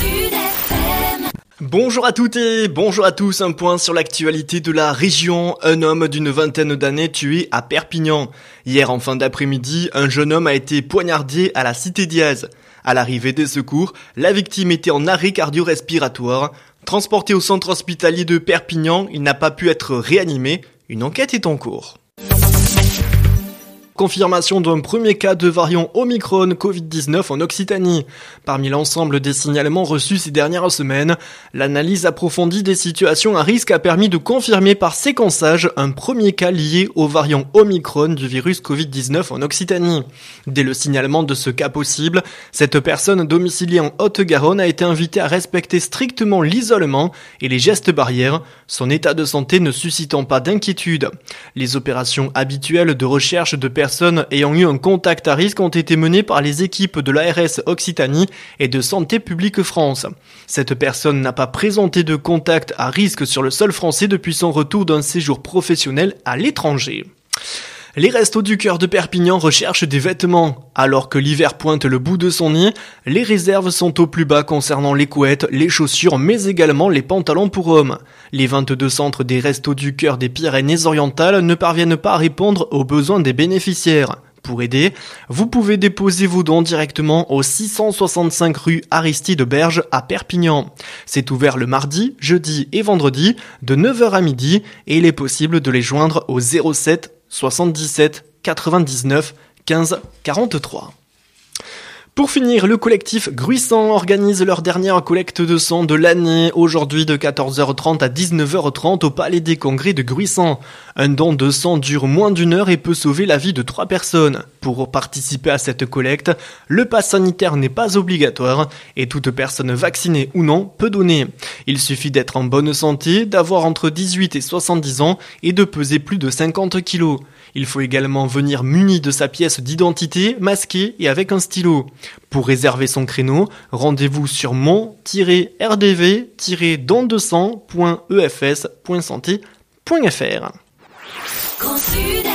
Bonjour à toutes et bonjour à tous, un point sur l'actualité de la région. Un homme d'une vingtaine d'années tué à Perpignan. Hier en fin d'après-midi, un jeune homme a été poignardé à la Cité Diaz. À l'arrivée des secours, la victime était en arrêt cardio-respiratoire. Transporté au centre hospitalier de Perpignan, il n'a pas pu être réanimé. Une enquête est en cours. Confirmation d'un premier cas de variant Omicron Covid-19 en Occitanie. Parmi l'ensemble des signalements reçus ces dernières semaines, l'analyse approfondie des situations à risque a permis de confirmer par séquençage un premier cas lié au variant Omicron du virus Covid-19 en Occitanie. Dès le signalement de ce cas possible, cette personne domiciliée en Haute-Garonne a été invitée à respecter strictement l'isolement et les gestes barrières, son état de santé ne suscitant pas d'inquiétude. Les opérations habituelles de recherche de personnes ayant eu un contact à risque ont été menées par les équipes de l'ARS Occitanie et de Santé publique France. Cette personne n'a pas présenté de contact à risque sur le sol français depuis son retour d'un séjour professionnel à l'étranger. Les Restos du Cœur de Perpignan recherchent des vêtements. Alors que l'hiver pointe le bout de son nez, les réserves sont au plus bas concernant les couettes, les chaussures, mais également les pantalons pour hommes. Les 22 centres des Restos du Cœur des Pyrénées-Orientales ne parviennent pas à répondre aux besoins des bénéficiaires. Pour aider, vous pouvez déposer vos dons directement au 665 rue Aristide Berge à Perpignan. C'est ouvert le mardi, jeudi et vendredi de 9h à midi et il est possible de les joindre au 07 77 99 15 43. Pour finir, le collectif Gruissant organise leur dernière collecte de sang de l'année, aujourd'hui de 14h30 à 19h30 au Palais des Congrès de Gruissant. Un don de sang dure moins d'une heure et peut sauver la vie de 3 personnes. Pour participer à cette collecte, le pass sanitaire n'est pas obligatoire et toute personne vaccinée ou non peut donner. Il suffit d'être en bonne santé, d'avoir entre 18 et 70 ans et de peser plus de 50 kilos. Il faut également venir muni de sa pièce d'identité, masqué et avec un stylo. Pour réserver son créneau, rendez-vous sur mon-rdv-dondesang.efs.santé.fr.